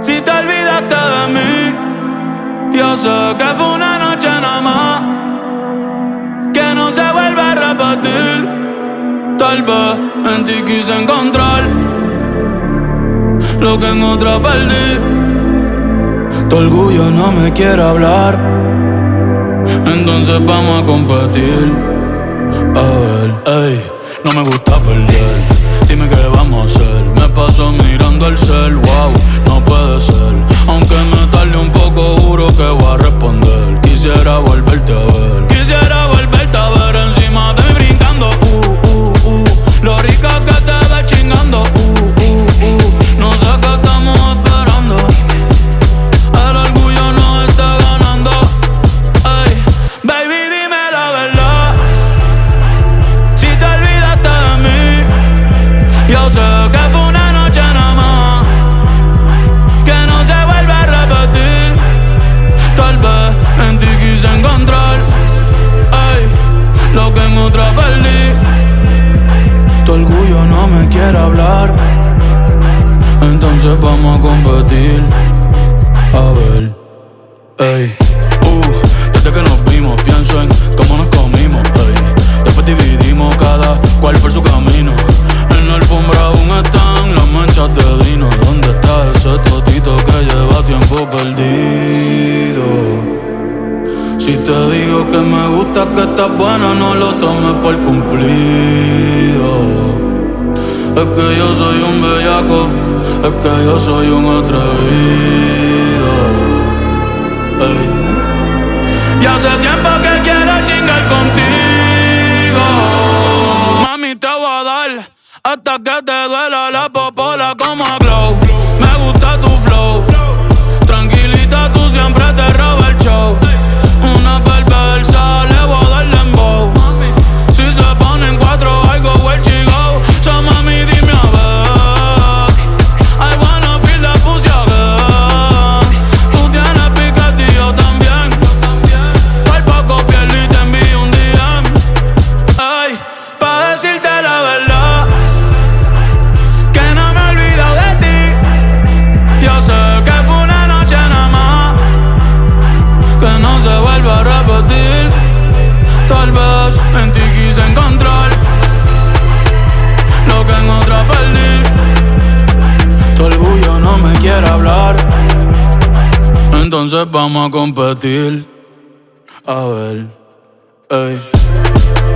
Si te olvidaste de mí, yo sé que fue una noche nada más, que no se vuelve a repetir. Tal vez en ti quise encontrar lo que en otra perdí. Tu orgullo no me quiere hablar, entonces vamos a competir. A ver, ey, no me gusta perder. Dime qué vamos a hacer. Me paso mirando el cel, wow, no puede ser. Aunque me tarde un poco, juro que voy a responder. Quisiera volverte a ver. Quisiera volverte a ver encima de mí brincando. Lo rica que te ves chingando. No sé qué estamos esperando. El orgullo nos está ganando. Ey, baby, dime la verdad. Si te olvidaste de mí, yo sé que fue una noche nada más, que no se vuelve a repetir. Tal vez en ti quise encontrar, ey, lo que en otra perdí. Tu orgullo no me quiere hablar, entonces vamos a competir. A ver, ey, desde que nos vimos pienso en cómo nos comimos, ey. Después dividimos cada cual por su camino. En la alfombra aún están las manchas de vino. ¿Dónde está ese totito que lleva tiempo perdido? Si te digo que me gusta, que estás buena, no lo tomes por cumplido. Es que yo soy un bellaco, es que yo soy un atrevido. Ey. Y hace tiempo que quiero chingar contigo. Mami, te voy a dar hasta que te duela la popola como a Glow. Me gusta tu flow, tranquilita, tú siempre te robas el show. Una perversa, le voy a dar dembow. Si se ponen cuatro, I go where she go. So mami, dime a ver, I wanna feel the pussy again. Tú tienes piquete y yo también. Por poco pierdo y te envío un DM. Ay, pa' decirte la verdad, que no me he olvidado de ti. Yo sé que fue una noche nada más, que no se vuelve a repetir. Tal vez en ti quise encontrar lo que en otra perdí. Tu orgullo no me quiere hablar, entonces vamos a competir. A ver, ey.